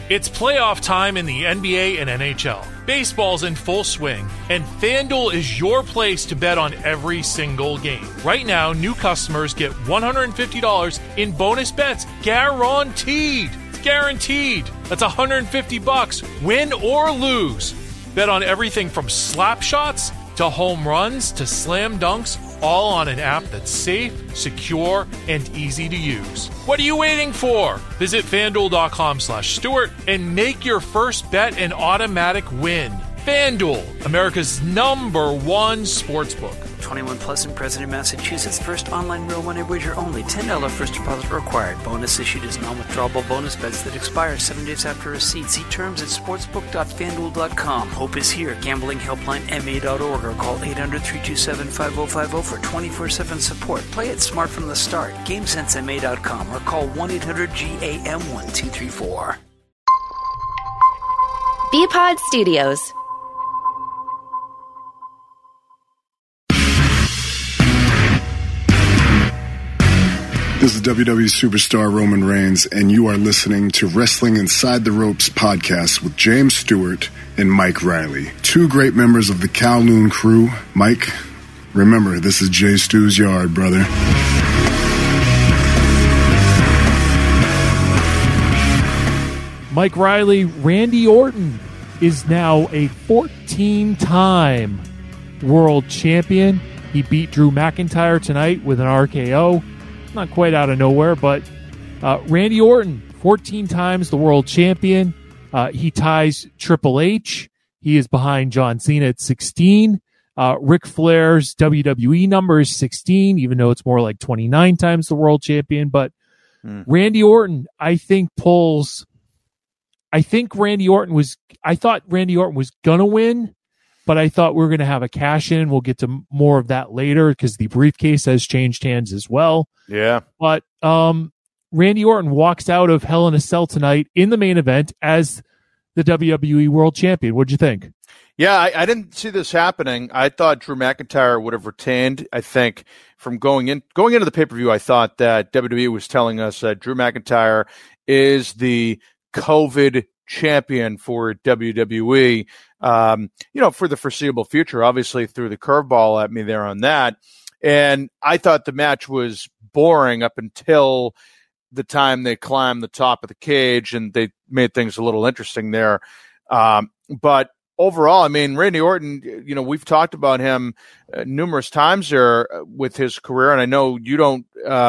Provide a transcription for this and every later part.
It's playoff time in the NBA and NHL. Baseball's in full swing, and FanDuel is your place to bet on every single game. Right now, new customers get $150 in bonus bets guaranteed. It's guaranteed. That's $150, win or lose. Bet on everything from slap shots to home runs to slam dunks, all on an app that's safe, secure, and easy to use. What are you waiting for? Visit FanDuel.com/Stewart and make your first bet an automatic win. FanDuel, America's #1 sportsbook. 21 plus and present in Massachusetts. First online real money wager only. $10 first deposit required. Bonus issued as non-withdrawable bonus bets that expire 7 days after receipt. See terms at sportsbook.fanduel.com. Hope is here. Gambling helpline ma.org or call 800-327-5050 for 24/7 support. Play it smart from the start. GameSenseMA.com or call 1-800-GAM-1234. BPod Studios. This is WWE superstar Roman Reigns, and you are listening to Wrestling Inside the Ropes podcast with James Stewart and Mike Riley, two great members of the Kowloon crew. Mike, remember, this is Jay Stu's yard, brother. Mike Riley, Randy Orton is now a 14-time world champion. He beat Drew McIntyre tonight with an RKO. Not quite out of nowhere, but Randy Orton, 14 times the world champion. He ties Triple H. He is behind John Cena at 16. Ric Flair's WWE number is 16, even though it's more like 29 times the world champion. But Randy Orton, I thought Randy Orton was going to win, but I thought we were going to have a cash in. We'll get to more of that later because the briefcase has changed hands as well. Yeah. But Randy Orton walks out of Hell in a Cell tonight in the main event as the WWE World Champion. What'd you think? Yeah, I didn't see this happening. I thought Drew McIntyre would have retained. I think from going into the pay-per-view, I thought that WWE was telling us that Drew McIntyre is the COVID champion for WWE, for the foreseeable future. Obviously, threw the curveball at me there on that. And I thought the match was boring up until the time they climbed the top of the cage and they made things a little interesting there. But overall, I mean, Randy Orton, we've talked about him numerous times there with his career. And I know you don't,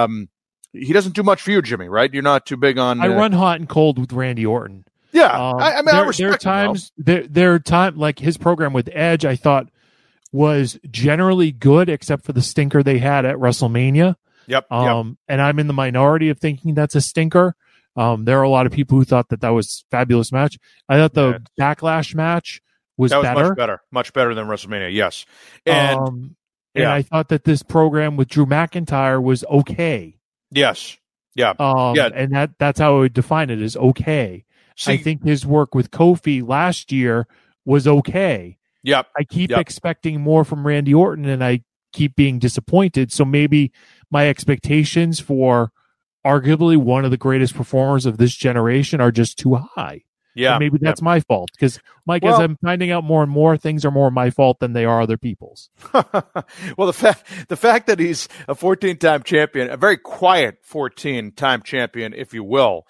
he doesn't do much for you, Jimmy, right? You're not too big on. I run hot and cold with Randy Orton. Yeah. I respect there are times, there are times like his program with Edge, I thought was generally good, except for the stinker they had at WrestleMania. Yep. And I'm in the minority of thinking that's a stinker. There are a lot of people who thought that was a fabulous match. I thought the Backlash match was better. Much better than WrestleMania. Yes. And I thought that this program with Drew McIntyre was okay. Yes. Yeah. And that's how I would define it, is okay. I think his work with Kofi last year was okay. Yep. I keep expecting more from Randy Orton, and I keep being disappointed. So maybe my expectations for arguably one of the greatest performers of this generation are just too high. Yeah. And maybe that's my fault. Because, Mike, as I'm finding out more and more, things are more my fault than they are other people's. Well, the fact that he's a 14-time champion, a very quiet 14-time champion, if you will,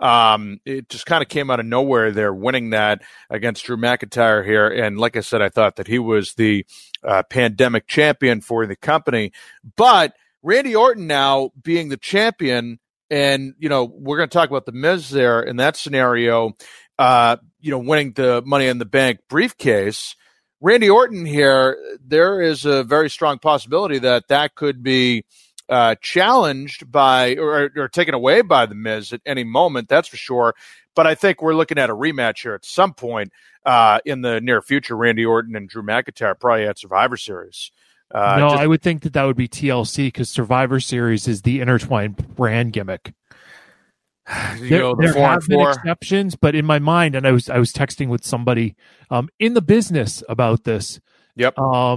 it just kind of came out of nowhere there, winning that against Drew McIntyre here. And like I said, I thought that he was the pandemic champion for the company. But Randy Orton now being the champion, and, we're going to talk about the Miz there in that scenario, winning the Money in the Bank briefcase. Randy Orton here, there is a very strong possibility that could be challenged by or taken away by the Miz at any moment. That's for sure. But I think we're looking at a rematch here at some point in the near future. Randy Orton and Drew McIntyre probably at Survivor Series. I would think that would be TLC, because Survivor Series is the intertwined brand gimmick. There have been exceptions, but in my mind, and I was texting with somebody in the business about this. Yep.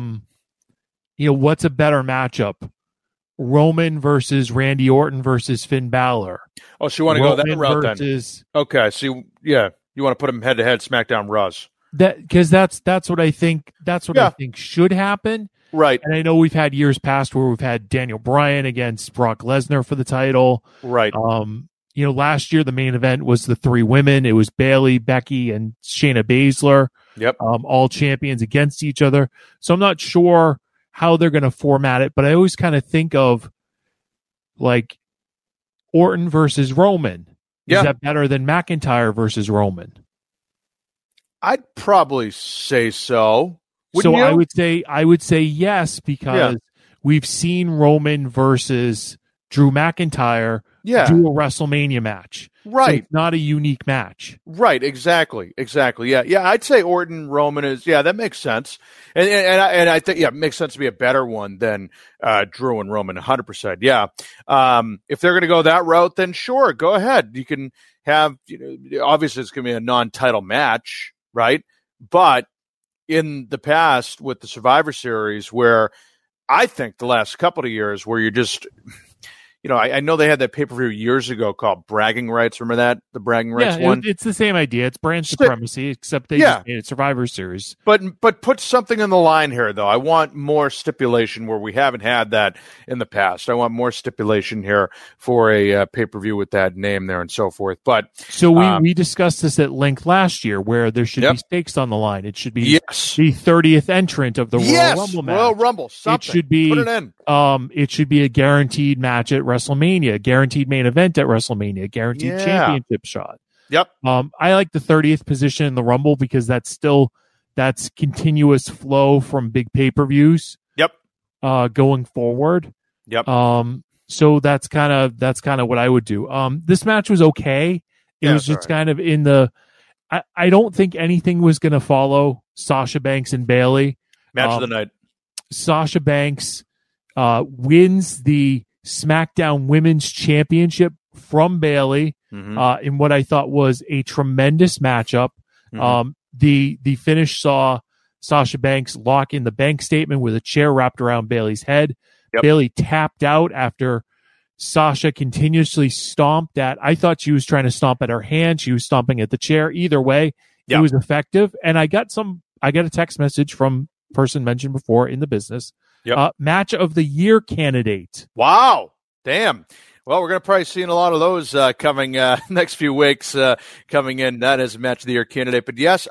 What's a better matchup? Roman versus Randy Orton versus Finn Balor. Oh, so you want to go that route then? Okay. So you You want to put them head to head, SmackDown, Raws. Because that's what I think. That's what I think should happen. Right. And I know we've had years past where we've had Daniel Bryan against Brock Lesnar for the title. Right. Last year the main event was the 3 women. It was Bayley, Becky, and Shayna Baszler. Yep. All champions against each other. So I'm not sure how they're going to format it, but I always kind of think of like Orton versus Roman. Is that better than McIntyre versus Roman? I'd probably say so. So you? I would say yes, because we've seen Roman versus Drew McIntyre do a WrestleMania match. Right. So it's not a unique match. Right, exactly. Yeah, I'd say Orton Roman is that makes sense. And I think it makes sense to be a better one than Drew and Roman 100%. Yeah. If they're going to go that route, then sure, go ahead. You can have obviously it's going to be a non-title match, right? But in the past with the Survivor Series, where I think the last couple of years where you're just I know they had that pay-per-view years ago called Bragging Rights. Remember that? The Bragging Rights one? It's the same idea. It's brand supremacy, except they just made it Survivor Series. But put something in the line here, though. I want more stipulation where we haven't had that in the past. I want more stipulation here for a pay-per-view with that name there and so forth. But so we discussed this at length last year, where there should be stakes on the line. It should be the 30th entrant of the Royal Rumble match. Royal Rumble. Something. It should be. Put it in. It should be a guaranteed match at WrestleMania, guaranteed main event at WrestleMania, guaranteed championship shot. Yep. I like the 30th position in the Rumble because that's continuous flow from big pay-per-views. Yep. Going forward. Yep. So that's kind of what I would do. This match was okay. It was just kind of in the. I don't think anything was going to follow Sasha Banks and Bayley. Match of the night. Sasha Banks wins the SmackDown Women's Championship from Bayley in what I thought was a tremendous matchup. The finish saw Sasha Banks lock in the bank statement with a chair wrapped around Bayley's head. Yep. Bayley tapped out after Sasha continuously stomped at. I thought she was trying to stomp at her hand. She was stomping at the chair. Either way, it was effective. And I got a text message from person mentioned before in the business. Match of the year candidate. Wow. Damn. Well, we're going to probably see a lot of those coming next few weeks coming in. That is a match of the year candidate. But yes,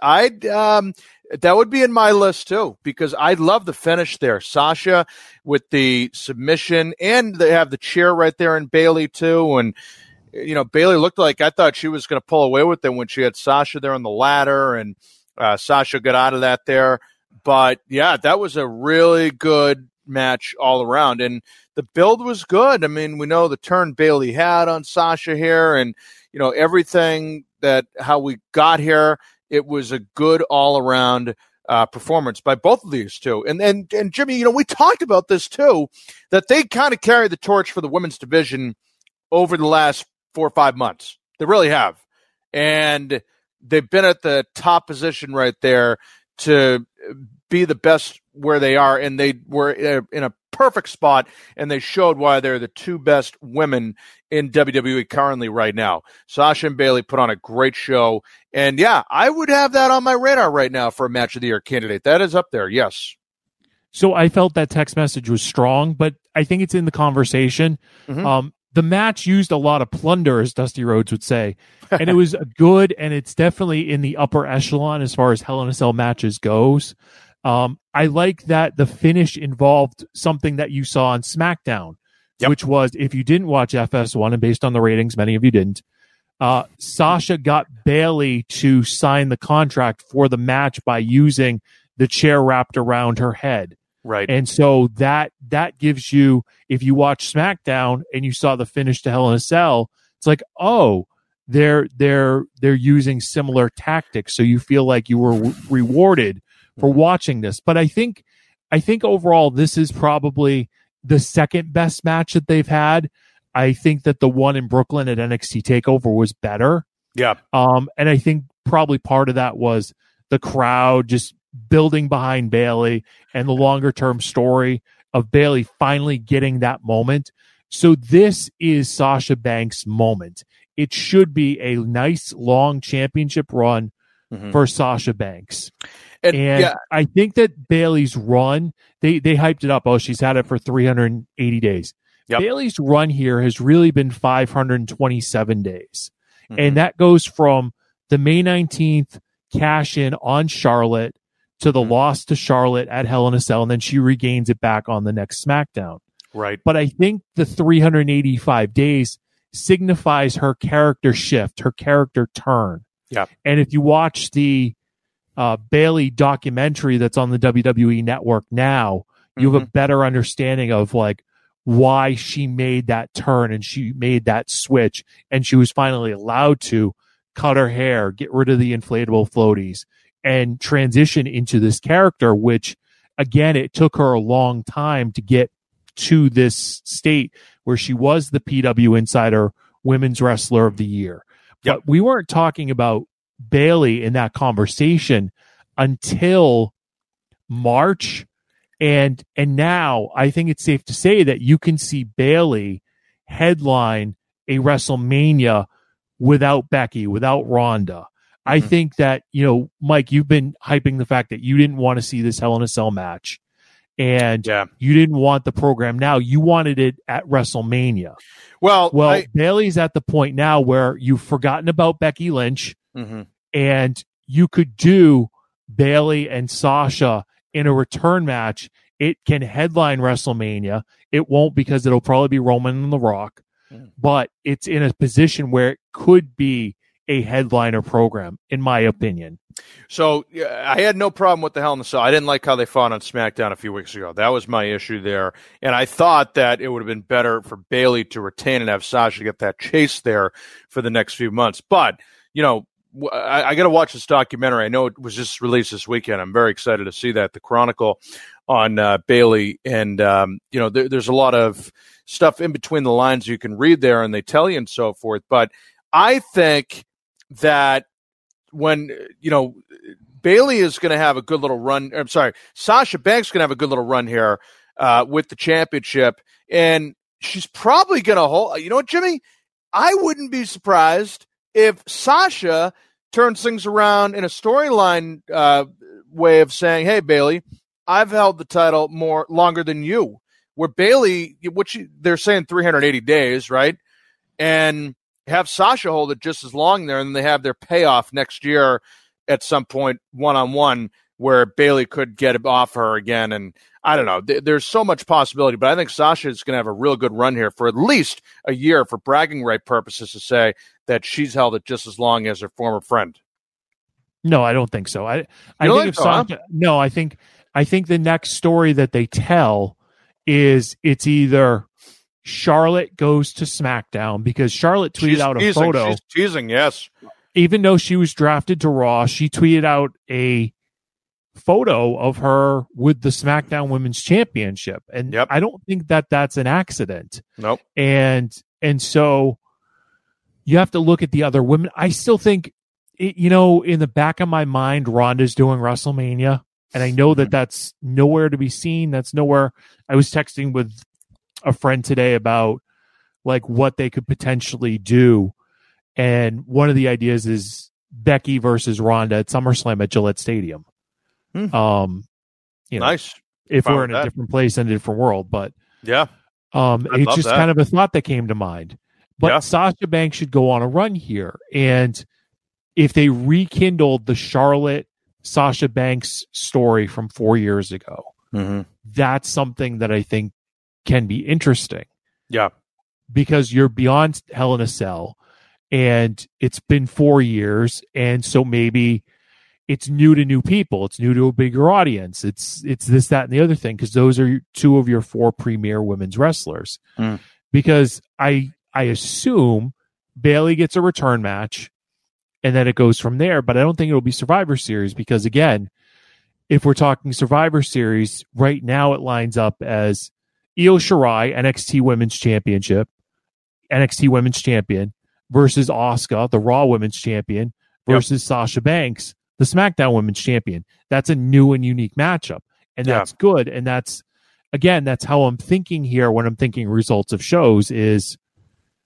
that would be in my list too, because I love the finish there. Sasha with the submission, and they have the chair right there in Bayley too. And, Bayley looked like I thought she was going to pull away with it when she had Sasha there on the ladder, and Sasha got out of that there. But yeah, that was a really good match all around. And the build was good. I mean, we know the turn Bayley had on Sasha here, and, everything how we got here. It was a good all-around performance by both of these two. And Jimmy, we talked about this too, that they kind of carry the torch for the women's division over the last 4 or 5 months. They really have. And they've been at the top position right there to be the best where they are. And they were in a perfect spot, and they showed why they're the 2 best women in WWE currently right now. Sasha and Bayley put on a great show. And yeah, I would have that on my radar right now for a match of the year candidate. That is up there. Yes. So I felt that text message was strong, but I think it's in the conversation. The match used a lot of plunder, as Dusty Rhodes would say, and it was good. And it's definitely in the upper echelon as far as Hell in a Cell matches goes. I like that the finish involved something that you saw on SmackDown, which was, if you didn't watch FS1, and based on the ratings, many of you didn't, Sasha got Bayley to sign the contract for the match by using the chair wrapped around her head. Right. And so that gives you, if you watch SmackDown and you saw the finish to Hell in a Cell, it's like, oh, they're using similar tactics. So you feel like you were rewarded for watching this. But I think overall, this is probably the second best match that they've had. I think that the one in Brooklyn at NXT TakeOver was better. Yeah. And I think probably part of that was the crowd just building behind Bayley and the longer term story of Bayley finally getting that moment. So this is Sasha Banks' moment. it should be a nice long championship run for Sasha Banks. And I think that Bayley's run, they hyped it up. Oh, she's had it for 380 days. Yep. Bayley's run here has really been 527 days. And that goes from the May 19th cash in on Charlotte to the loss to Charlotte at Hell in a Cell, and then she regains it back on the next SmackDown. Right. But I think the 385 days signifies her character shift, her character turn. Yeah. And if you watch the Bayley documentary that's on the WWE Network now, you have a better understanding of like why she made that turn and she made that switch, and she was finally allowed to cut her hair, get rid of the inflatable floaties, and transition into this character, which again, it took her a long time to get to this state where she was the PW Insider Women's Wrestler of the Year. But we weren't talking about Bayley in that conversation until March. And now I think it's safe to say that you can see Bayley headline a WrestleMania without Becky, without Ronda. I think that, Mike, you've been hyping the fact that you didn't want to see this Hell in a Cell match. And you didn't want the program now. You wanted it at WrestleMania. Well, Bayley's at the point now where you've forgotten about Becky Lynch, and you could do Bayley and Sasha in a return match. It can headline WrestleMania. It won't, because it'll probably be Roman and The Rock, but it's in a position where it could be a headliner program, in my opinion. So I had no problem with the Hell in a Cell. I didn't like how they fought on SmackDown a few weeks ago. That was my issue there. And I thought that it would have been better for Bayley to retain and have Sasha get that chase there for the next few months. But, I got to watch this documentary. I know it was just released this weekend. I'm very excited to see that, the Chronicle on Bayley. And, there's a lot of stuff in between the lines you can read there, and they tell you and so forth. But I think that when, Bayley is going to have a good little run. I'm sorry, Sasha Banks is going to have a good little run here with the championship. And she's probably going to hold. You know what, Jimmy? I wouldn't be surprised if Sasha turns things around in a storyline way of saying, hey, Bayley, I've held the title longer than you. Where Bayley, they're saying 380 days, right? And have Sasha hold it just as long there, and then they have their payoff next year at some point one-on-one where Bayley could get it off her again. And I don't know. There's so much possibility, but I think Sasha is going to have a real good run here for at least a year for bragging right purposes to say that she's held it just as long as her former friend. No, I don't think so. I think if Sasha, no, I think the next story that they tell is it's either Charlotte goes to SmackDown, because Charlotte tweeted out a photo. She's teasing, yes. Even though she was drafted to Raw, she tweeted out a photo of her with the SmackDown Women's Championship. And I don't think that that's an accident. Nope. And so you have to look at the other women. I still think, in the back of my mind, Ronda's doing WrestleMania. And I know that that's nowhere to be seen. That's nowhere. I was texting with a friend today about like what they could potentially do. And one of the ideas is Becky versus Ronda at SummerSlam at Gillette Stadium. Nice. If we're in a different place and a different world, but it's just kind of a thought that came to mind. But Sasha Banks should go on a run here. And if they rekindled the Charlotte Sasha Banks story from 4 years ago, that's something that I think can be interesting. Yeah. Because you're beyond Hell in a Cell, and it's been 4 years, and so maybe it's new to new people. It's new to a bigger audience. It's this, that, and the other thing, because those are two of your four premier women's wrestlers. Because I assume Bayley gets a return match, and then it goes from there. But I don't think it'll be Survivor Series, because, again, if we're talking Survivor Series, right now it lines up as Io Shirai, NXT Women's Championship, NXT Women's Champion, versus Asuka, the Raw Women's Champion, versus Sasha Banks, the SmackDown Women's Champion. That's a new and unique matchup, and that's good. And that's how I'm thinking here when I'm thinking results of shows is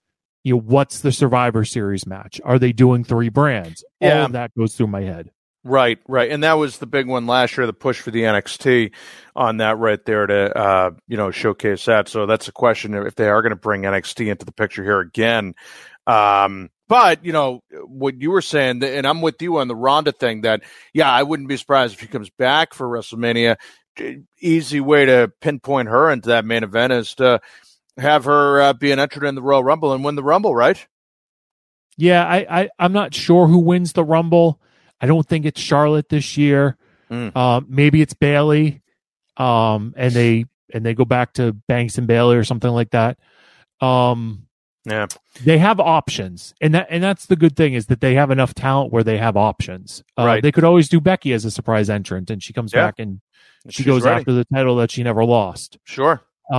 what's the Survivor Series match? Are they doing 3 brands? Yeah. All of that goes through my head. Right. And that was the big one last year, the push for the NXT on that right there to, showcase that. So that's a question if they are going to bring NXT into the picture here again. But, what you were saying, and I'm with you on the Ronda thing, that, I wouldn't be surprised if she comes back for WrestleMania. Easy way to pinpoint her into that main event is to have her be an entrant in the Royal Rumble and win the Rumble, right? Yeah, I'm not sure who wins the Rumble. I don't think it's Charlotte this year. Maybe it's Bayley, and they go back to Banks and Bayley or something like that. Yeah, they have options, and that's the good thing is that they have enough talent where they have options. Right. They could always do Becky as a surprise entrant, and she comes back and she goes after the title that she never lost. Sure.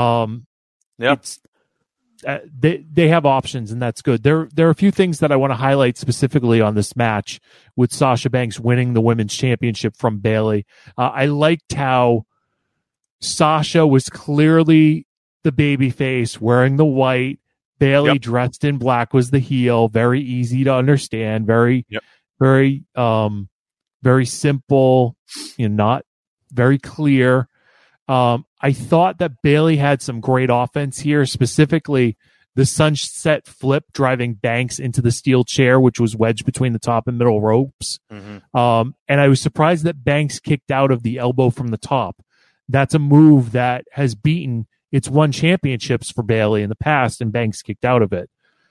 They have options, and that's good. There are a few things that I want to highlight specifically on this match with Sasha Banks winning the women's championship from Bayley. I liked how Sasha was clearly the baby face wearing the white. Bayley dressed in black was the heel. Very easy to understand. Very simple. Not very clear. I thought that Bayley had some great offense here, specifically the sunset flip driving Banks into the steel chair, which was wedged between the top and middle ropes. Mm-hmm. And I was surprised that Banks kicked out of the elbow from the top. That's a move that has beaten. It's won championships for Bayley in the past, and Banks kicked out of it.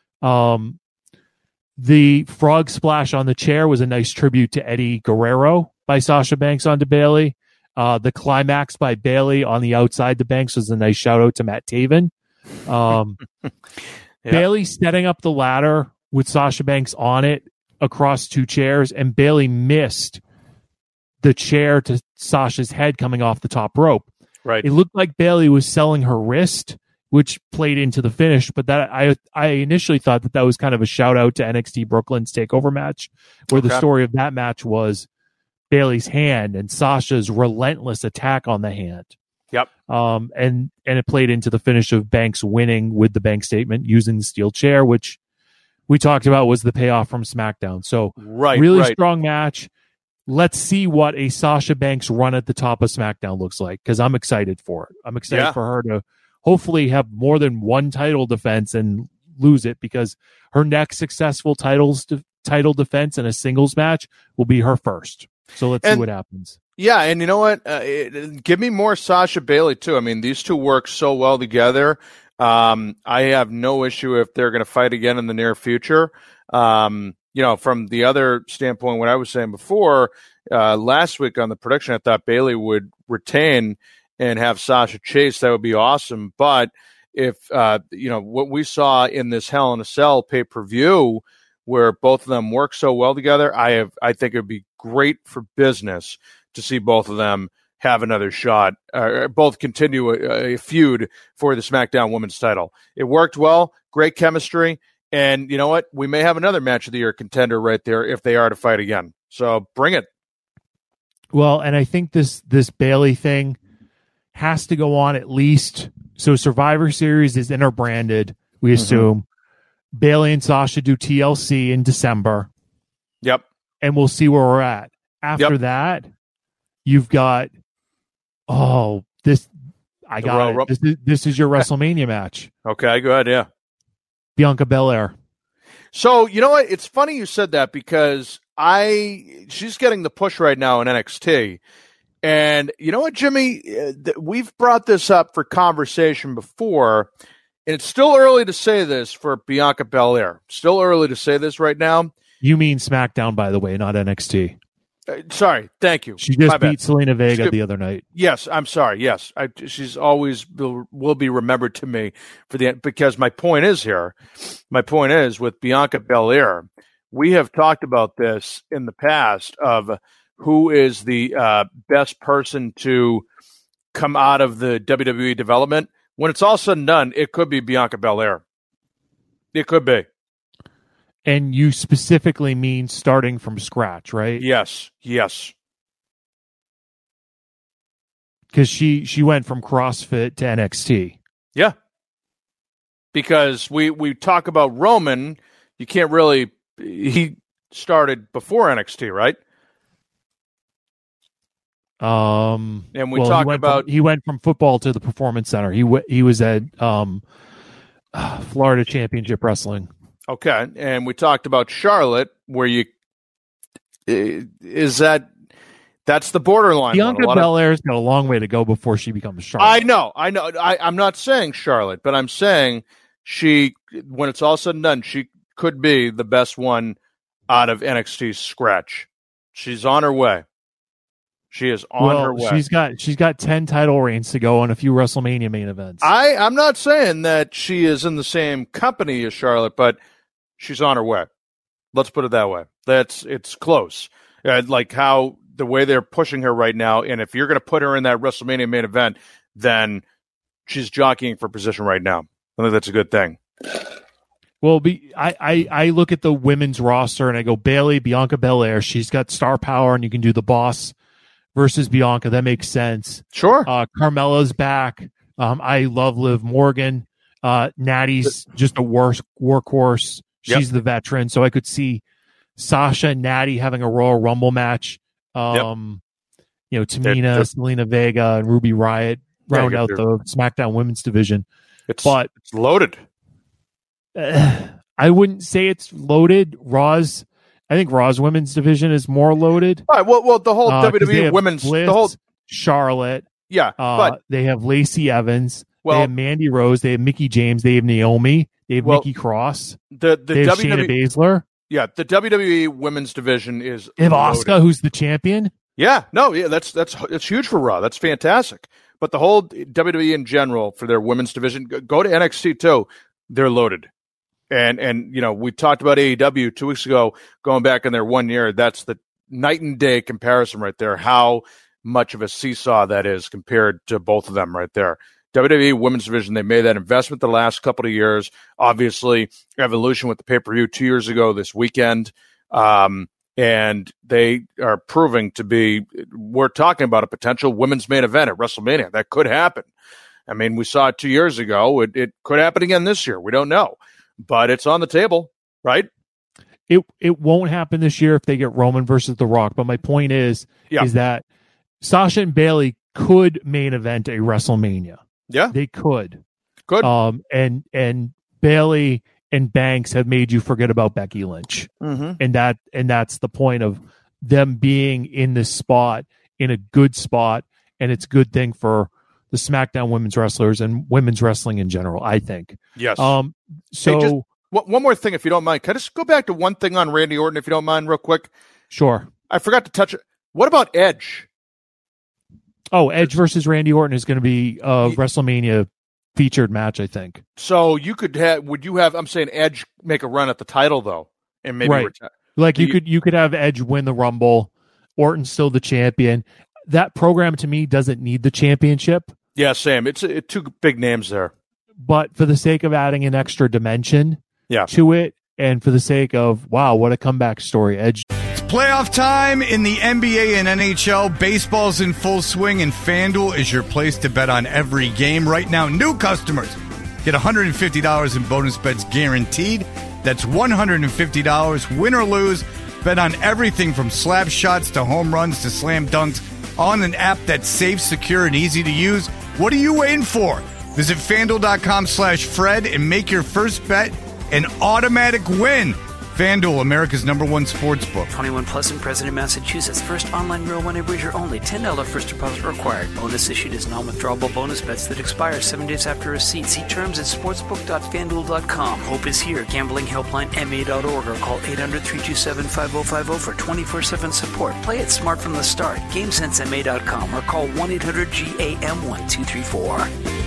The frog splash on the chair was a nice tribute to Eddie Guerrero by Sasha Banks onto Bayley. The climax by Bayley on the outside the Banks was a nice shout out to Matt Taven. Bayley setting up the ladder with Sasha Banks on it across 2 chairs, and Bayley missed the chair to Sasha's head coming off the top rope. Right. It looked like Bayley was selling her wrist, which played into the finish, but that I initially thought that was kind of a shout out to NXT Brooklyn's takeover match, where the story of that match was Bayley's hand and Sasha's relentless attack on the hand. Yep. And it played into the finish of Banks winning with the bank statement using the steel chair, which we talked about was the payoff from SmackDown. So really strong match. Let's see what a Sasha Banks run at the top of SmackDown looks like, because I'm excited for it. I'm excited for her to hopefully have more than one title defense and lose it, because her next successful title defense in a singles match will be her first. So let's see what happens. Yeah, and you know what? Give me more Sasha Bayley, too. I mean, these two work so well together. I have no issue if they're going to fight again in the near future. From the other standpoint, what I was saying before, last week on the prediction, I thought Bayley would retain and have Sasha chase. That would be awesome. But if, what we saw in this Hell in a Cell pay-per-view, where both of them work so well together, I think it would be great for business to see both of them have another shot, both continue a feud for the SmackDown Women's title. It worked well, great chemistry, and you know what? We may have another match of the year contender right there if they are to fight again. So bring it. Well, and I think this Bayley thing has to go on at least. So Survivor Series is interbranded, we assume. Bayley and Sasha do TLC in December. Yep. And we'll see where we're at. After that, you've got, this is your WrestleMania match. Okay, go ahead, yeah. Bianca Belair. So, you know what? It's funny you said that, because she's getting the push right now in NXT. And you know what, Jimmy? We've brought this up for conversation before, and it's still early to say this for Bianca Belair. Still early to say this right now. You mean SmackDown, by the way, not NXT. Sorry, thank you. She just beat Selena Vega the other night. Yes, I'm sorry. Yes, she's always will be remembered to me because my point is with Bianca Belair, we have talked about this in the past of who is the best person to come out of the WWE development. When it's all said and done, it could be Bianca Belair. It could be. And you specifically mean starting from scratch, right? Yes. Because she went from CrossFit to NXT. Yeah. because we talk about Roman. You can't really. He started before NXT, right? And we talked about he went from football to the Performance Center. He was at Florida Championship Wrestling. Okay, and we talked about Charlotte, where that's the borderline. Bianca Belair's got a long way to go before she becomes Charlotte. I know. I'm not saying Charlotte, but I'm saying she, when it's all said and done, she could be the best one out of NXT's scratch. She's on her way. She is on her way. She's got 10 title reigns to go and a few WrestleMania main events. I'm not saying that she is in the same company as Charlotte, but she's on her way. Let's put it that way. It's close. Like how the way they're pushing her right now, and if you're going to put her in that WrestleMania main event, then she's jockeying for position right now. I think that's a good thing. Well, I look at the women's roster and I go Bayley, Bianca Belair. She's got star power, and you can do the boss versus Bianca. That makes sense. Sure. Carmella's back. I love Liv Morgan. Natty's just a workhorse. She's the veteran, so I could see Sasha and Natty having a Royal Rumble match. Tamina, Selena Vega, and Ruby Riott round out the SmackDown Women's division. It's loaded. I wouldn't say it's loaded. I think Raw's women's division is more loaded. All right. Well, the whole WWE women's, Bliss, the whole Charlotte. Yeah, but they have Lacey Evans. They have Mandy Rose. They have Mickie James. They have Naomi. They have Nikki Cross. They have Shayna Baszler. Yeah, the WWE women's division is. They have Asuka, who's the champion. Yeah, that's huge for Raw. That's fantastic. But the whole WWE in general for their women's division, go to NXT too. They're loaded. And we talked about AEW 2 weeks ago, going back in their 1 year. That's the night and day comparison right there. How much of a seesaw that is compared to both of them right there. WWE women's division, they made that investment the last couple of years. Obviously, Evolution with the pay-per-view 2 years ago this weekend. And they are proving to be, we're talking about a potential women's main event at WrestleMania. That could happen. I mean, we saw it 2 years ago. It could happen again this year. We don't know. But it's on the table, right? It won't happen this year if they get Roman versus The Rock. But my point is that Sasha and Bayley could main event a WrestleMania. Yeah, they could. Good. And Bayley and Banks have made you forget about Becky Lynch, and that's the point of them being in this spot, in a good spot, and it's a good thing for the SmackDown women's wrestlers and women's wrestling in general, I think. Yes. So hey, one more thing, if you don't mind. Can I just go back to one thing on Randy Orton, if you don't mind, real quick? Sure. I forgot to touch it. What about Edge? Oh, Edge versus Randy Orton is going to be a WrestleMania featured match, I think. So you could have, I'm saying Edge make a run at the title though, and maybe retire. Like you could have Edge win the Rumble, Orton still the champion. That program to me doesn't need the championship. Yeah, same. It's two big names there. But for the sake of adding an extra dimension to it, and for the sake of, wow, what a comeback story, Edge. It's playoff time in the NBA and NHL. Baseball's in full swing, and FanDuel is your place to bet on every game. Right now, new customers get $150 in bonus bets guaranteed. That's $150, win or lose. Bet on everything from slap shots to home runs to slam dunks on an app that's safe, secure, and easy to use. What are you waiting for? Visit FanDuel.com/Fred and make your first bet an automatic win. FanDuel, America's #1 sportsbook. 21 plus and present in Massachusetts. First online real money wager only. $10 first deposit required. Bonus issued as non-withdrawable bonus bets that expire 7 days after receipt. See terms at sportsbook.fanduel.com. Hope is here. Gambling helpline MA.org or call 800-327-5050 for 24/7 support. Play it smart from the start. GameSenseMA.com or call 1-800-GAM-1234.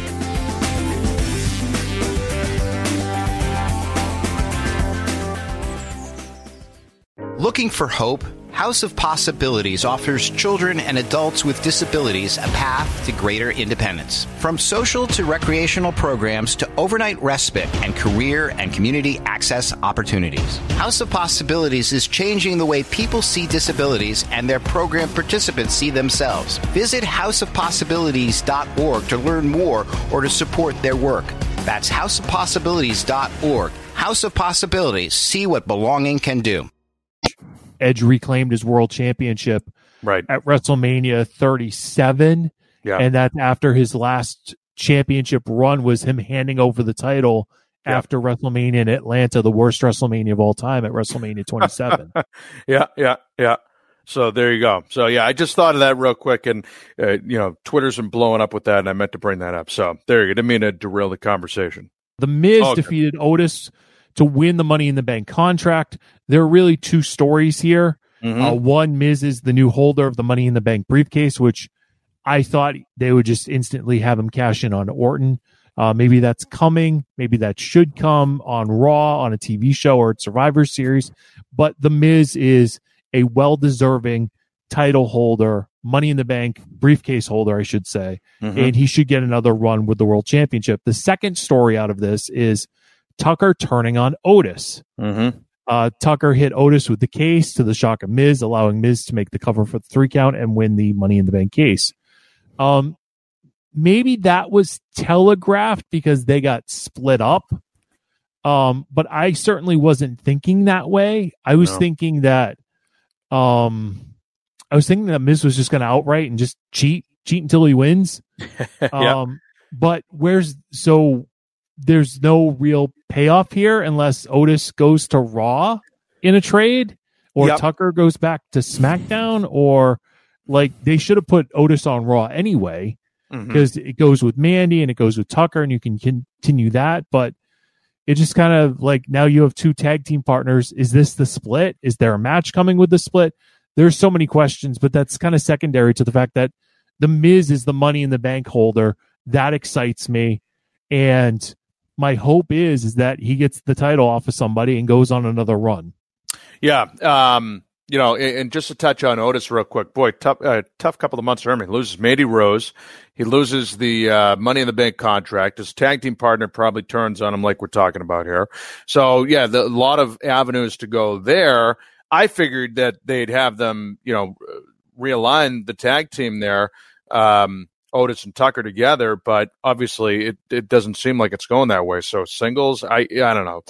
Looking for hope? House of Possibilities offers children and adults with disabilities a path to greater independence. From social to recreational programs to overnight respite and career and community access opportunities. House of Possibilities is changing the way people see disabilities and their program participants see themselves. Visit houseofpossibilities.org to learn more or to support their work. That's houseofpossibilities.org. House of Possibilities. See what belonging can do. Edge reclaimed his world championship at WrestleMania 37. Yeah. And that's after his last championship run was him handing over the title after WrestleMania in Atlanta, the worst WrestleMania of all time at WrestleMania 27. Yeah. So there you go. So I just thought of that real quick, and Twitter's been blowing up with that, and I meant to bring that up. So there you go. Didn't mean to derail the conversation. The Miz defeated Otis to win the Money in the Bank contract. There are really two stories here. One, Miz is the new holder of the Money in the Bank briefcase, which I thought they would just instantly have him cash in on Orton. Maybe that's coming. Maybe that should come on Raw, on a TV show, or Survivor Series. But the Miz is a well-deserving title holder, Money in the Bank briefcase holder, I should say, and he should get another run with the World Championship. The second story out of this is Tucker turning on Otis. Tucker hit Otis with the case to the shock of Miz, allowing Miz to make the cover for the 3 count and win the Money in the Bank case. Maybe that was telegraphed because they got split up. But I certainly wasn't thinking that way. I was thinking that Miz was just going to outright and just cheat until he wins. But there's no real payoff here unless Otis goes to Raw in a trade, or Tucker goes back to SmackDown, or they should have put Otis on Raw anyway, because it goes with Mandy and it goes with Tucker, and you can continue that. But it just kind of now you have 2 tag team partners. Is this the split? Is there a match coming with the split? There's so many questions, but that's kind of secondary to the fact that the Miz is the Money in the Bank holder. That excites me. And my hope is that he gets the title off of somebody and goes on another run. Yeah. And just to touch on Otis real quick, boy, tough couple of months for him. He loses Mandy Rose. He loses the Money in the Bank contract. His tag team partner probably turns on him like we're talking about here. So, a lot of avenues to go there. I figured that they'd have them, realign the tag team there, Otis and Tucker together, but obviously it doesn't seem like it's going that way. So singles, I don't know.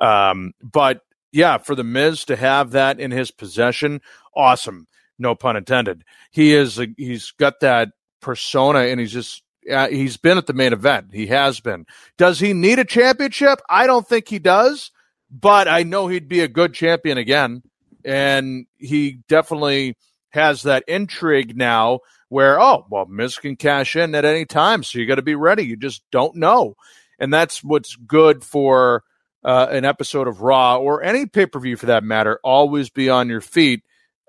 But for the Miz to have that in his possession, awesome. No pun intended. He's got that persona, and he's been at the main event. He has been. Does he need a championship? I don't think he does, but I know he'd be a good champion again. And he definitely has that intrigue now where, Miz can cash in at any time. So you got to be ready. You just don't know. And that's what's good for an episode of Raw, or any pay-per-view for that matter. Always be on your feet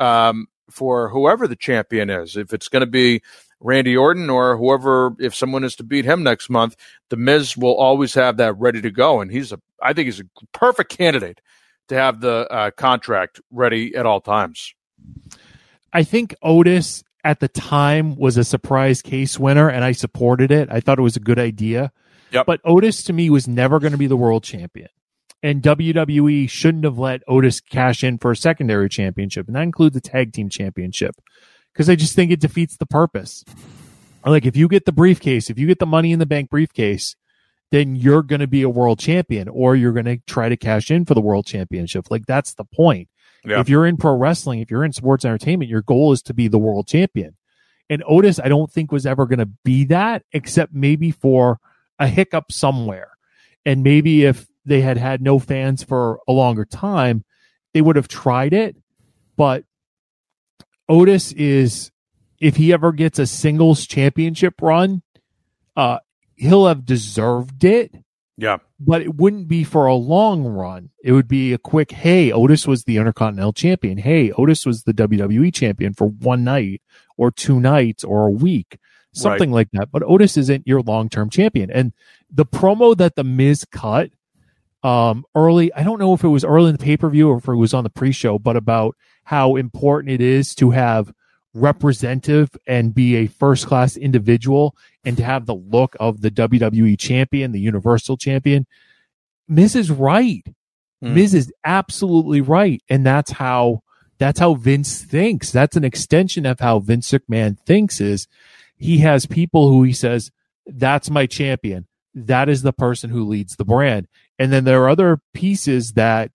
for whoever the champion is. If it's going to be Randy Orton or whoever, if someone is to beat him next month, the Miz will always have that ready to go. And I think he's a perfect candidate to have the contract ready at all times. I think Otis at the time was a surprise case winner, and I supported it. I thought it was a good idea. But Otis to me was never going to be the world champion. And WWE shouldn't have let Otis cash in for a secondary championship, and that includes the tag team championship, because I just think it defeats the purpose. If you get the briefcase, if you get the Money in the Bank briefcase, then you're going to be a world champion, or you're going to try to cash in for the world championship. That's the point. If you're in pro wrestling, if you're in sports entertainment, your goal is to be the world champion. And Otis, I don't think was ever going to be that, except maybe for a hiccup somewhere. And maybe if they had no fans for a longer time, they would have tried it. But Otis is, if he ever gets a singles championship run, he'll have deserved it. But it wouldn't be for a long run. It would be a quick, hey, Otis was the Intercontinental Champion. Hey, Otis was the WWE Champion for one night or 2 nights or a week. Something like that. But Otis isn't your long-term champion. And the promo that the Miz cut early, I don't know if it was early in the pay-per-view or if it was on the pre-show, but about how important it is to have representative and be a first-class individual and to have the look of the WWE champion, the Universal champion. Miz is right. Miz is absolutely right. And that's how Vince thinks. That's an extension of how Vince McMahon thinks. Is he has people who he says, that's my champion. that is the person who leads the brand. And then there are other pieces that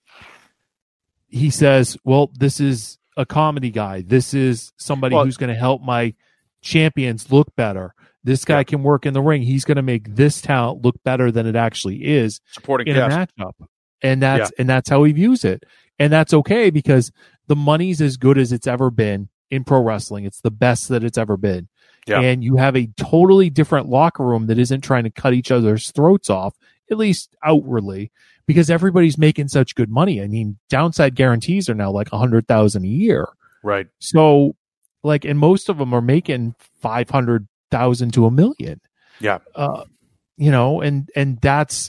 he says, well, this is a comedy guy. This is somebody who's going to help my champions look better. This guy can work in the ring. He's going to make this talent look better than it actually is in a matchup. And that's how he views it. And that's okay, because the money's as good as it's ever been in pro wrestling. It's the best that it's ever been. Yeah. And you have a totally different locker room that isn't trying to cut each other's throats off, at least outwardly, because everybody's making such good money. I mean, downside guarantees are now like $100,000 a year. Right. So and most of them are making 500,000 to $1 million. Yeah. And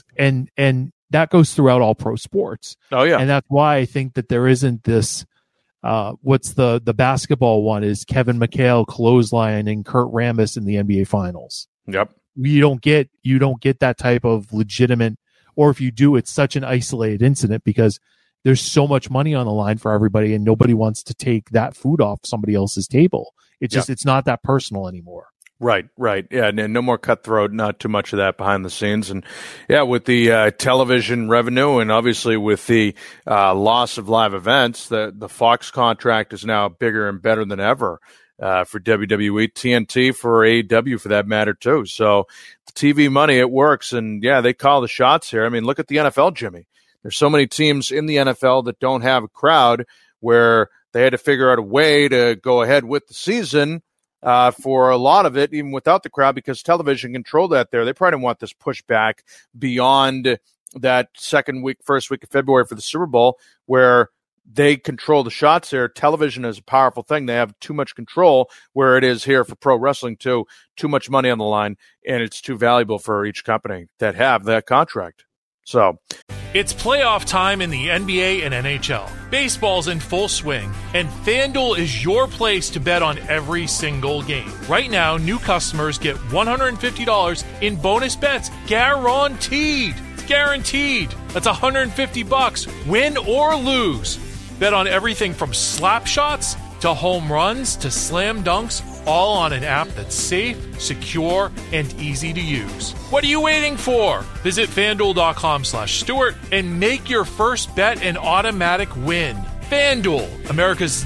that goes throughout all pro sports. Oh yeah. And that's why I think that there isn't this, what's the basketball one is Kevin McHale clothesline and Kurt Rambis in the NBA finals. Yep. You don't get that type of legitimate, or if you do, it's such an isolated incident because there's so much money on the line for everybody and nobody wants to take that food off somebody else's table. It's just, it's not that personal anymore. Right. Yeah, and no more cutthroat, not too much of that behind the scenes. And yeah, with the television revenue and obviously with the loss of live events, the Fox contract is now bigger and better than ever for WWE, TNT, for AEW for that matter too. So the TV money, it works. And yeah, they call the shots here. I mean, look at the NFL, Jimmy. There's so many teams in the NFL that don't have a crowd where they had to figure out a way to go ahead with the season for a lot of it, even without the crowd, because television controlled that there. They probably didn't want this pushback beyond that first week of February for the Super Bowl, where they control the shots there. Television is a powerful thing. They have too much control, where it is here for pro wrestling too. Too much money on the line, and it's too valuable for each company that have that contract. So it's playoff time in the NBA and NHL. Baseball's in full swing, and FanDuel is your place to bet on every single game. Right now, new customers get $150 in bonus bets guaranteed. It's guaranteed. That's $150, win or lose. Bet on everything from slap shots to home runs to slam dunks, all on an app that's safe, secure, and easy to use. What are you waiting for? Visit FanDuel.com/Stewart and make your first bet an automatic win. FanDuel, America's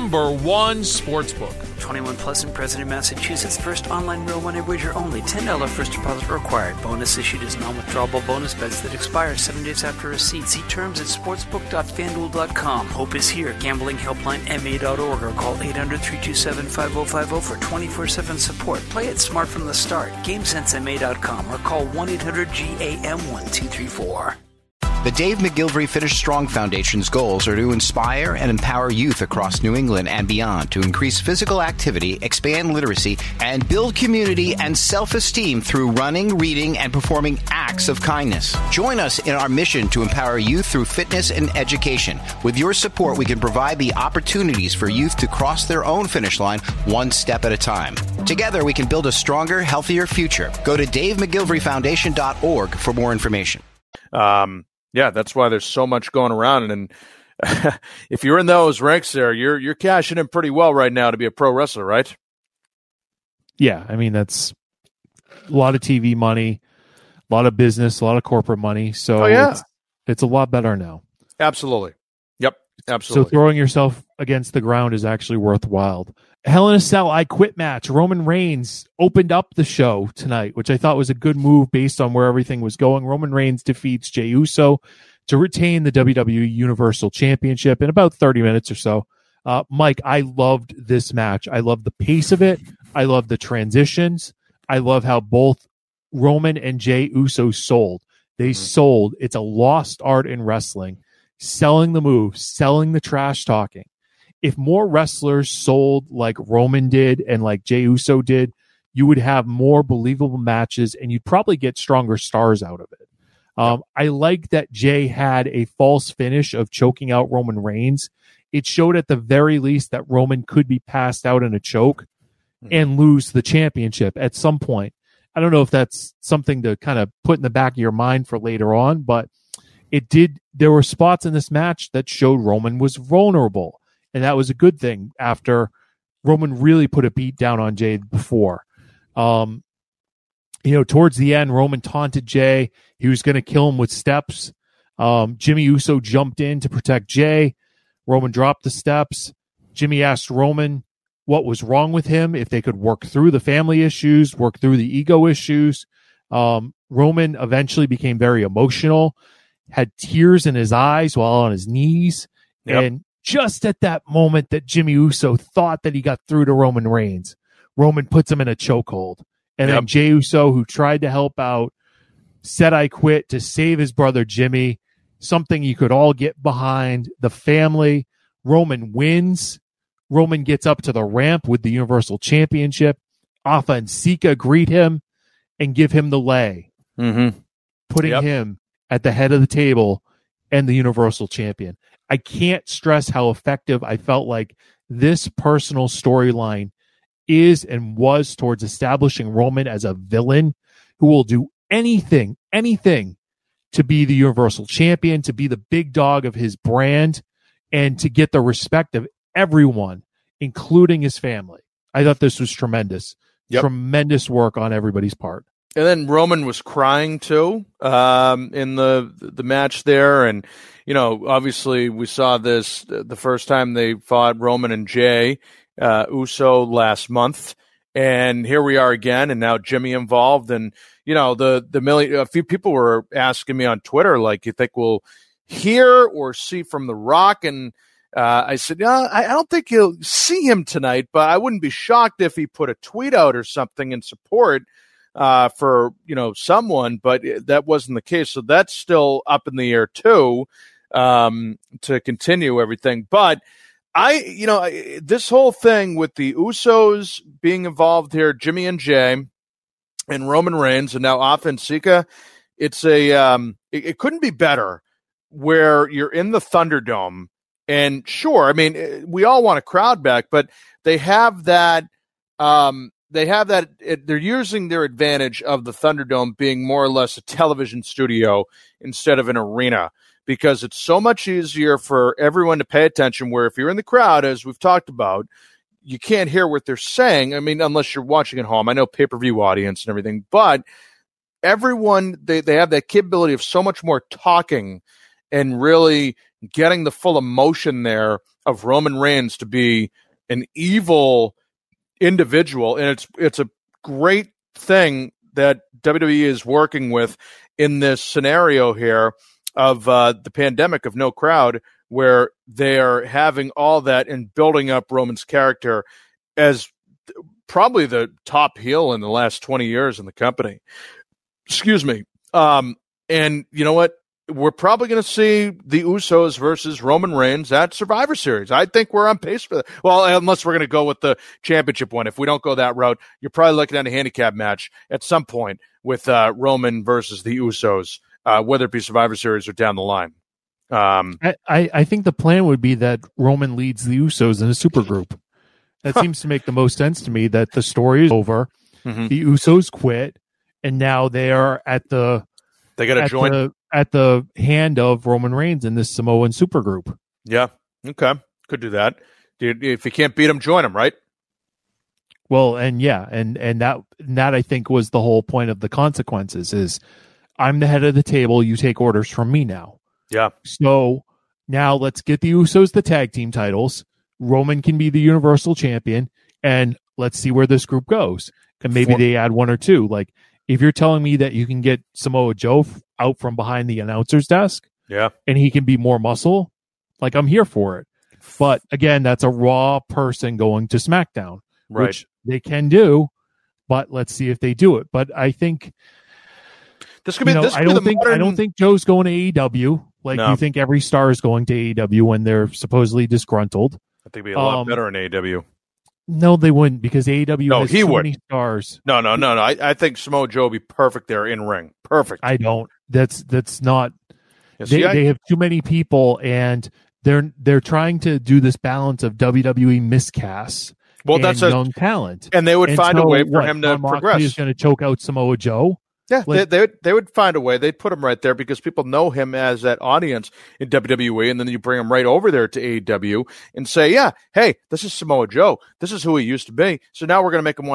#1 sportsbook. 21 plus and present in Massachusetts. First online real money wager only. $10 first deposit required. Bonus issued as non-withdrawable bonus bets that expire 7 days after receipt. See terms at sportsbook.fanduel.com. Hope is here. Gambling helpline ma.org or call 800-327-5050 for 24/7 support. Play it smart from the start. GameSenseMA.com or call 1-800-GAM-1234. The Dave McGilvery Finish Strong Foundation's goals are to inspire and empower youth across New England and beyond to increase physical activity, expand literacy, and build community and self-esteem through running, reading, and performing acts of kindness. Join us in our mission to empower youth through fitness and education. With your support, we can provide the opportunities for youth to cross their own finish line one step at a time. Together, we can build a stronger, healthier future. Go to DaveMcGilveryFoundation.org for more information. Yeah, that's why there's so much going around. And if you're in those ranks there, you're cashing in pretty well right now to be a pro wrestler, right? Yeah, I mean, that's a lot of TV money, a lot of business, a lot of corporate money. So it's a lot better now. Absolutely. Yep, absolutely. So throwing yourself against the ground is actually worthwhile. Hell in a Cell I Quit match. Roman Reigns opened up the show tonight, which I thought was a good move based on where everything was going. Roman Reigns defeats Jey Uso to retain the WWE Universal Championship in about 30 minutes or so. Mike, I loved this match. I loved the pace of it. I loved the transitions. I love how both Roman and Jey Uso sold. They sold. It's a lost art in wrestling. Selling the moves, selling the trash talking. If more wrestlers sold like Roman did and like Jey Uso did, you would have more believable matches and you'd probably get stronger stars out of it. I like that Jey had a false finish of choking out Roman Reigns. It showed at the very least that Roman could be passed out in a choke and lose the championship at some point. I don't know if that's something to kind of put in the back of your mind for later on, but it did. There were spots in this match that showed Roman was vulnerable. And that was a good thing after Roman really put a beat down on Jey before. towards the end, Roman taunted Jay. He was going to kill him with steps. Jimmy Uso jumped in to protect Jay. Roman dropped the steps. Jimmy asked Roman what was wrong with him, if they could work through the family issues, work through the ego issues. Roman eventually became very emotional, had tears in his eyes while on his knees. Yep. And just at that moment that Jimmy Uso thought that he got through to Roman Reigns, Roman puts him in a chokehold. And then Jey Uso, who tried to help out, said, "I quit," to save his brother Jimmy, something you could all get behind. The family. Roman wins. Roman gets up to the ramp with the Universal Championship. Alpha and Sika greet him and give him the lay, putting him at the head of the table and the Universal Champion. I can't stress how effective I felt like this personal storyline is and was towards establishing Roman as a villain who will do anything to be the Universal Champion, to be the big dog of his brand, and to get the respect of everyone, including his family. I thought this was tremendous. Tremendous work on everybody's part. And then Roman was crying too in the match there, and obviously we saw this the first time they fought, Roman and Jay Uso last month, and here we are again, and now Jimmy involved, and a few people were asking me on Twitter, like, you think we'll hear or see from The Rock? And I said, yeah, I don't think you'll see him tonight, but I wouldn't be shocked if he put a tweet out or something in support for someone, but that wasn't the case. So that's still up in the air too, to continue everything. But this whole thing with the Usos being involved here, Jimmy and Jay and Roman Reigns, and now Alpha and Sika, it's it couldn't be better, where you're in the Thunderdome. And sure, I mean, we all want a crowd back, but they have that. They're using their advantage of the Thunderdome being more or less a television studio instead of an arena, because it's so much easier for everyone to pay attention, where if you're in the crowd, as we've talked about, you can't hear what they're saying. I mean, unless you're watching at home. I know pay-per-view audience and everything, but everyone, they have that capability of so much more talking and really getting the full emotion there of Roman Reigns to be an evil individual. And it's a great thing that WWE is working with in this scenario here of the pandemic, of no crowd, where they are having all that and building up Roman's character as probably the top heel in the last 20 years in the company. Excuse me. And you know what? We're probably going to see the Usos versus Roman Reigns at Survivor Series. I think we're on pace for that. Well, unless we're going to go with the championship one. If we don't go that route, you're probably looking at a handicap match at some point with Roman versus the Usos, whether it be Survivor Series or down the line. I think the plan would be that Roman leads the Usos in a supergroup. That seems to make the most sense to me, that the story is over. Mm-hmm. The Usos quit, and now they are at the hand of Roman Reigns in this Samoan supergroup. Yeah. Okay. Could do that. If you can't beat him, join him, right? Well, and that I think was the whole point of the consequences is, I'm the head of the table. You take orders from me now. Yeah. So now let's get the Usos the tag team titles. Roman can be the Universal Champion, and let's see where this group goes. And maybe they add one or two. Like, if you're telling me that you can get Samoa Joe out from behind the announcer's desk, and he can be more muscle, like, I'm here for it. But again, that's a Raw person going to SmackDown, right? Which they can do, but let's see if they do it. But I think this could be. I don't think Joe's going to AEW. Like, you think every star is going to AEW when they're supposedly disgruntled. I think it'd be a lot better in AEW. No, they wouldn't, because AEW has so many stars. No. I think Samoa Joe would be perfect there in ring. Perfect. I don't. That's not. They have too many people, and they're trying to do this balance of WWE miscasts. Well, and that's young talent, and they would find a way for him to progress. He's going to choke out Samoa Joe. Yeah, they would find a way. They'd put him right there because people know him as that audience in WWE, and then you bring him right over there to AEW and say, yeah, hey, this is Samoa Joe. This is who he used to be. So now we're going to make him one of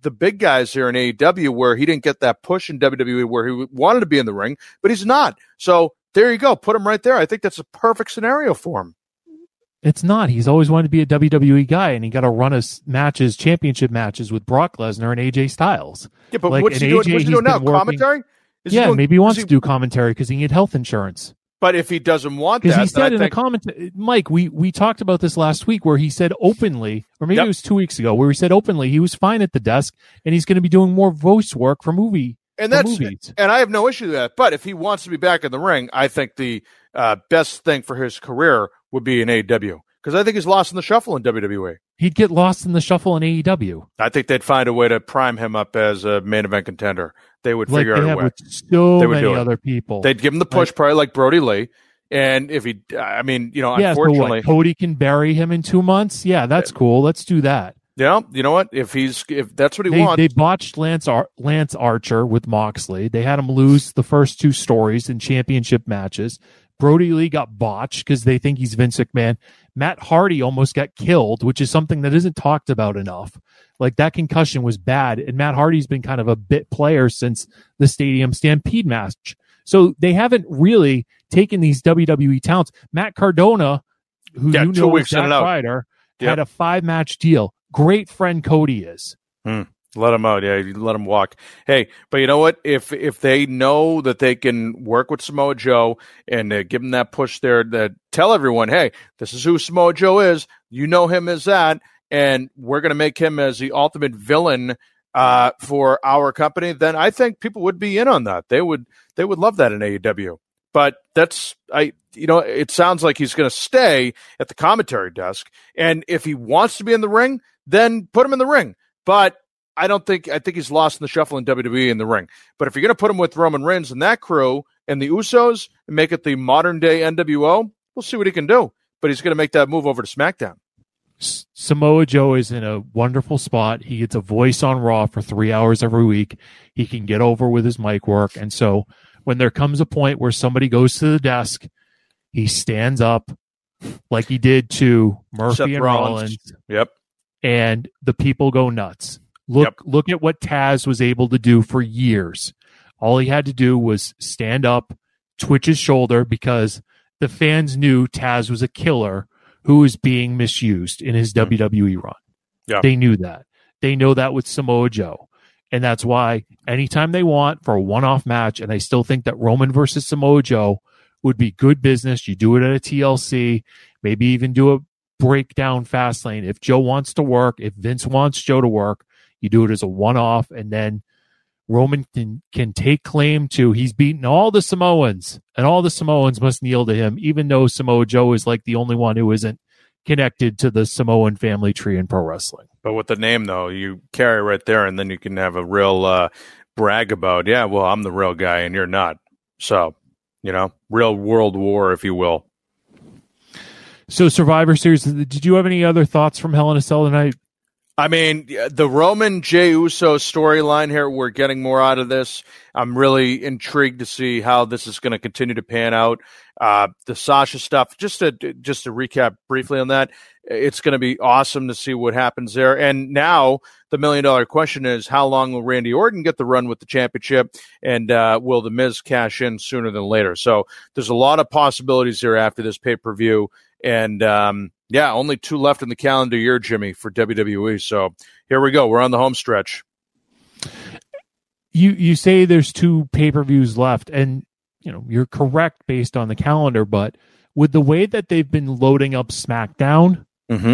the big guys here in AEW where he didn't get that push in WWE where he wanted to be in the ring, but he's not. So there you go. Put him right there. I think that's a perfect scenario for him. It's not. He's always wanted to be a WWE guy, and he got to run his matches, championship matches with Brock Lesnar and AJ Styles. Yeah, but what's he doing now? Commentary? Maybe he wants to do commentary because he needs health insurance. But if he doesn't want that, because he said in a commentary, Mike, we talked about this last week where he said openly, or maybe it was 2 weeks ago, where he said openly he was fine at the desk and he's going to be doing more voice work for movies. And I have no issue with that. But if he wants to be back in the ring, I think the best thing for his career would be in AEW, because I think he's lost in the shuffle in WWE. He'd get lost in the shuffle in AEW. I think they'd find a way to prime him up as a main event contender. They would figure out a way. With so many other people. They'd give him the push, probably like Brody Lee. And if he, unfortunately, so Cody can bury him in 2 months. Yeah, that's cool. Let's do that. Yeah, you know what? If that's what he wants. They botched Lance Archer with Moxley. They had him lose the first 2 stories in championship matches. Brody Lee got botched because they think he's Vince McMahon. Matt Hardy almost got killed, which is something that isn't talked about enough. Like, that concussion was bad, and Matt Hardy's been kind of a bit player since the Stadium Stampede match. So they haven't really taken these WWE talents. Matt Cardona, who you know is Zack Ryder, had a 5-match deal. Great friend Cody is. Let him out. Yeah, you let him walk. Hey, but you know what? If they know that they can work with Samoa Joe and give him that push there, that tell everyone, hey, this is who Samoa Joe is. You know him as that, and we're going to make him as the ultimate villain for our company, then I think people would be in on that. They would love that in AEW. But it sounds like he's going to stay at the commentary desk. And if he wants to be in the ring, then put him in the ring. But I think he's lost in the shuffle in WWE in the ring. But if you're going to put him with Roman Reigns and that crew and the Usos and make it the modern day NWO, we'll see what he can do. But he's going to make that move over to SmackDown. Samoa Joe is in a wonderful spot. He gets a voice on Raw for 3 hours every week. He can get over with his mic work. And so when there comes a point where somebody goes to the desk, he stands up like he did to Murphy Seth and Rollins. Yep. And the people go nuts. Look at what Taz was able to do for years. All he had to do was stand up, twitch his shoulder, because the fans knew Taz was a killer who was being misused in his WWE run. Yeah. They knew that. They know that with Samoa Joe. And that's why anytime they want for a one-off match, and I still think that Roman versus Samoa Joe would be good business. You do it at a TLC, maybe even do a breakdown Fastlane. If Joe wants to work, if Vince wants Joe to work, you do it as a one-off, and then Roman can take claim to he's beaten all the Samoans, and all the Samoans must kneel to him, even though Samoa Joe is like the only one who isn't connected to the Samoan family tree in pro wrestling. But with the name, though, you carry right there, and then you can have a real brag about, yeah, well, I'm the real guy, and you're not. So, real world war, if you will. So Survivor Series, did you have any other thoughts from Hell in a Cell tonight? I mean, the Roman Jey Uso storyline here, we're getting more out of this. I'm really intrigued to see how this is going to continue to pan out. The Sasha stuff, just to recap briefly on that, it's going to be awesome to see what happens there. And now the $1 million question is, how long will Randy Orton get the run with the championship? And will The Miz cash in sooner than later? So there's a lot of possibilities here after this pay-per-view. And only 2 left in the calendar year, Jimmy, for WWE. So here we go. We're on the home stretch. You say there's 2 pay-per-views left, and you're correct based on the calendar, but with the way that they've been loading up SmackDown,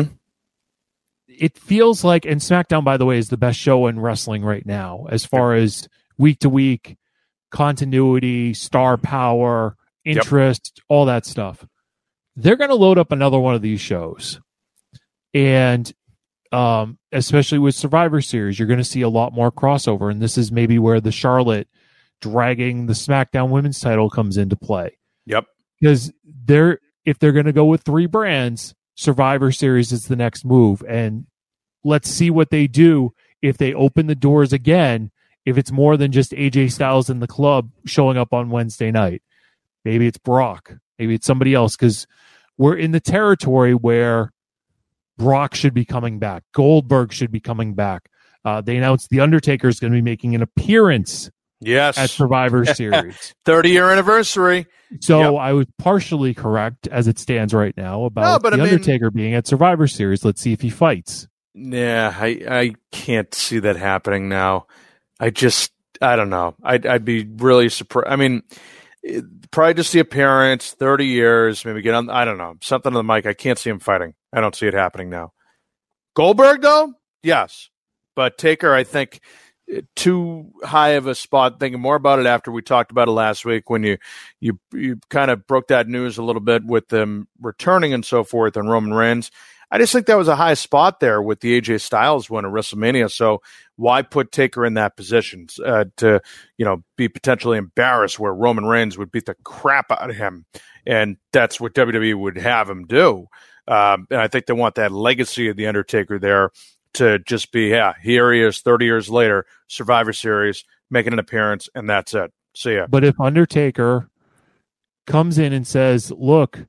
it feels like, and SmackDown, by the way, is the best show in wrestling right now as far as week-to-week continuity, star power, interest, all that stuff. They're going to load up another one of these shows. And especially with Survivor Series, you're going to see a lot more crossover. And this is maybe where the Charlotte dragging the SmackDown Women's title comes into play. Yep. Because if they're going to go with 3 brands, Survivor Series is the next move. And let's see what they do if they open the doors again, if it's more than just AJ Styles in the club showing up on Wednesday night. Maybe it's Brock. Maybe it's somebody else, because we're in the territory where Brock should be coming back. Goldberg should be coming back. They announced The Undertaker is going to be making an appearance at Survivor Series. 30-year anniversary. So I was partially correct as it stands right now about Undertaker being at Survivor Series. Let's see if he fights. Yeah, I can't see that happening now. I don't know. I'd be really surprised. I mean, probably just the appearance, 30 years, maybe get on, I don't know, something on the mic. I can't see him fighting. I don't see it happening now. Goldberg, though? Yes. But Taker, I think, too high of a spot. Thinking more about it after we talked about it last week when you kind of broke that news a little bit with them returning and so forth and Roman Reigns. I just think that was a high spot there with the AJ Styles win at WrestleMania. So why put Taker in that position to be potentially embarrassed where Roman Reigns would beat the crap out of him, and that's what WWE would have him do. And I think they want that legacy of the Undertaker there to just be, here he is 30 years later, Survivor Series, making an appearance, and that's it. See ya. But if Undertaker comes in and says, look,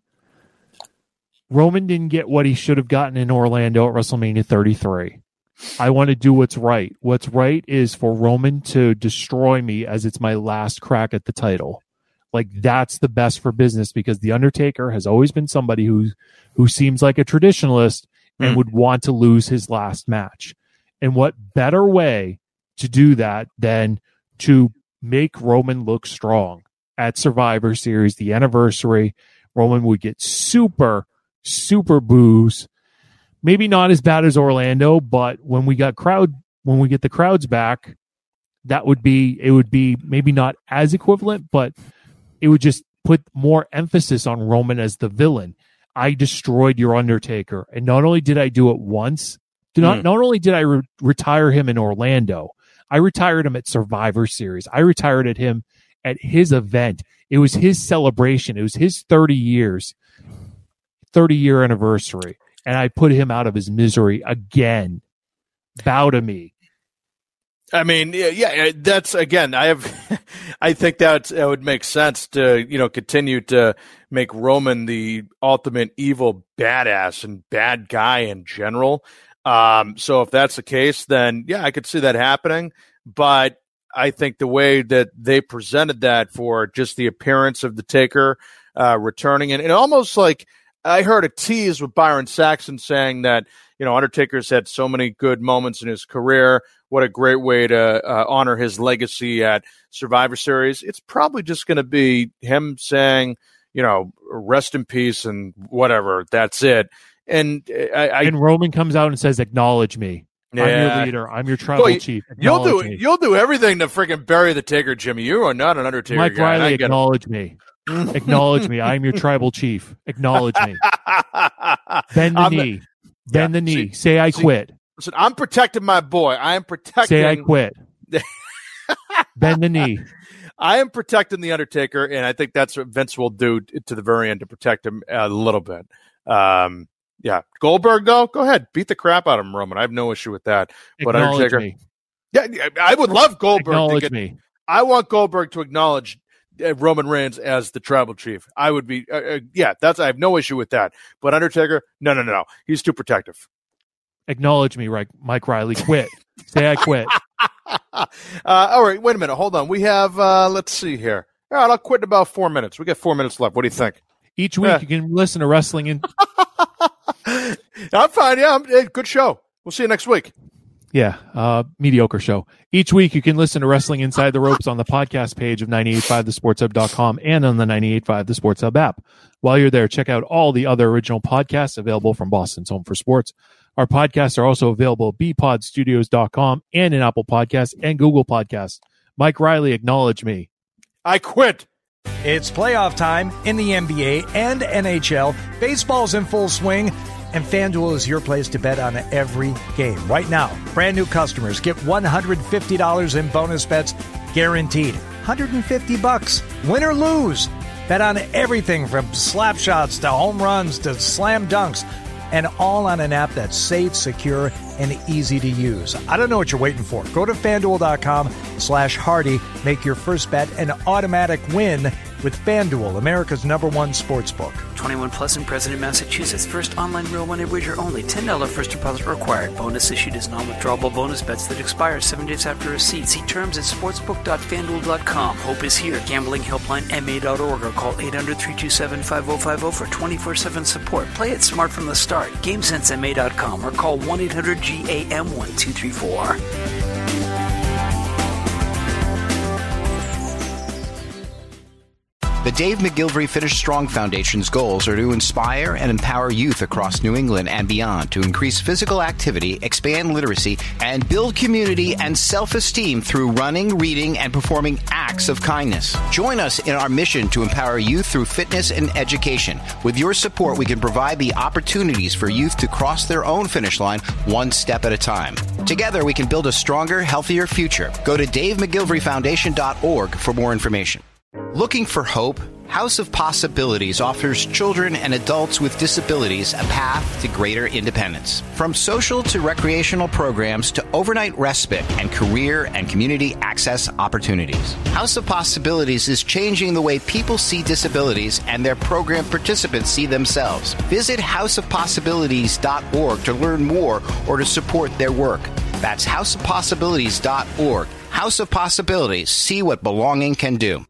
Roman didn't get what he should have gotten in Orlando at WrestleMania 33. I want to do what's right. What's right is for Roman to destroy me as it's my last crack at the title. Like, that's the best for business, because The Undertaker has always been somebody who seems like a traditionalist and would want to lose his last match. And what better way to do that than to make Roman look strong at Survivor Series, the anniversary? Roman would get super boos. Maybe not as bad as Orlando, but when we get the crowds back, it would be maybe not as equivalent, but it would just put more emphasis on Roman as the villain. I destroyed your Undertaker, and not only did I do it once, not only did I retire him in Orlando, I retired him at Survivor Series. I retired him at his event. It was his celebration. It was his 30-year anniversary, and I put him out of his misery again. Bow to me. I mean, yeah, that's, again, I think that would make sense to, continue to make Roman the ultimate evil badass and bad guy in general. So if that's the case, then yeah, I could see that happening. But I think the way that they presented that for just the appearance of the Taker returning, and almost like I heard a tease with Byron Saxton saying that, Undertaker's had so many good moments in his career. What a great way to honor his legacy at Survivor Series. It's probably just going to be him saying, rest in peace and whatever. That's it. And and Roman comes out and says, acknowledge me. Yeah. I'm your leader. I'm your tribal chief. You'll do everything to freaking bury the Taker, Jimmy. You are not an Undertaker Mike guy. Riley, acknowledge me. Acknowledge me. I'm your tribal chief. Acknowledge me. Bend the knee. Bend the knee. Say I quit. Listen, I'm protecting my boy. I am protecting. Say I quit. Bend the knee. I am protecting the Undertaker, and I think that's what Vince will do to the very end to protect him a little bit. Yeah, Goldberg though, go ahead, beat the crap out of him, Roman. I have no issue with that. But Undertaker, me. Yeah, I would love Goldberg. Acknowledge me. I want Goldberg to acknowledge Roman Reigns as the tribal chief. I would be, I have no issue with that. But Undertaker, no, he's too protective. Acknowledge me, right, Mike Riley. Quit. Say I quit. All right, wait a minute. Hold on. We have, let's see here. All right, I'll quit in about 4 minutes. We got 4 minutes left. What do you think? Each week you can listen to Wrestling in. I'm fine. Yeah, good show. We'll see you next week. Yeah, mediocre show. Each week you can listen to Wrestling Inside the Ropes on the podcast page of 985thesportshub.com and on the 985 The Sports Hub app. While you're there, check out all the other original podcasts available from Boston's Home for Sports. Our podcasts are also available at bpodstudios.com and in Apple Podcasts and Google Podcasts. Mike Riley, acknowledge me. I quit. It's playoff time in the NBA and NHL. Baseball's in full swing, and FanDuel is your place to bet on every game. Right now, brand new customers get $150 in bonus bets guaranteed. $150, win or lose. Bet on everything from slap shots to home runs to slam dunks, and all on an app that's safe, secure, and easy to use. I don't know what you're waiting for. Go to FanDuel.com/Hardy. Make your first bet an automatic win with FanDuel, America's #1 sportsbook. 21 plus in President, Massachusetts. First online real money wager only. $10 first deposit required. Bonus issued as non-withdrawable bonus bets that expire 7 days after receipt. See terms at sportsbook.fanduel.com. Hope is here. Gambling helpline ma.org or call 800-327-5050 for 24/7 support. Play it smart from the start. GameSenseMA.com or call 1-800-GAM-1234. The Dave McGilvery Finish Strong Foundation's goals are to inspire and empower youth across New England and beyond to increase physical activity, expand literacy, and build community and self-esteem through running, reading, and performing acts of kindness. Join us in our mission to empower youth through fitness and education. With your support, we can provide the opportunities for youth to cross their own finish line one step at a time. Together, we can build a stronger, healthier future. Go to DaveMcGilveryFoundation.org for more information. Looking for hope? House of Possibilities offers children and adults with disabilities a path to greater independence. From social to recreational programs to overnight respite and career and community access opportunities. House of Possibilities is changing the way people see disabilities and their program participants see themselves. Visit houseofpossibilities.org to learn more or to support their work. That's houseofpossibilities.org. House of Possibilities. See what belonging can do.